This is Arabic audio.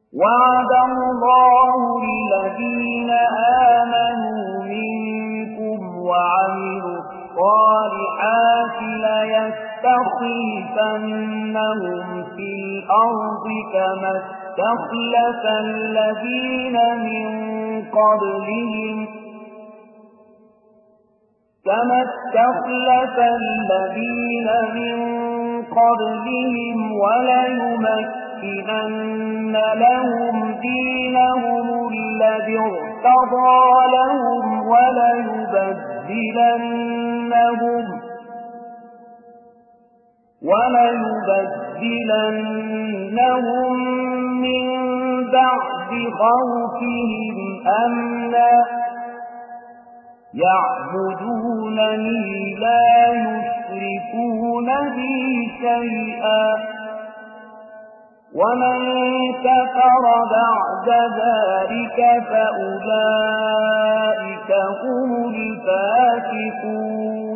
وعد الله الذين آمنوا منكم وعملوا الصالحات ليستخلفنهم في الأرض كما استخلف الذين من قبلهم وليمكنن لهم دينهم الذي ارتضى لهم وليبدلنهم من بعد خوفهم أمنا يعبدونني لا يشركون بي شيئا ومن كفر بعد ذلك فأولئك هم الفاسقون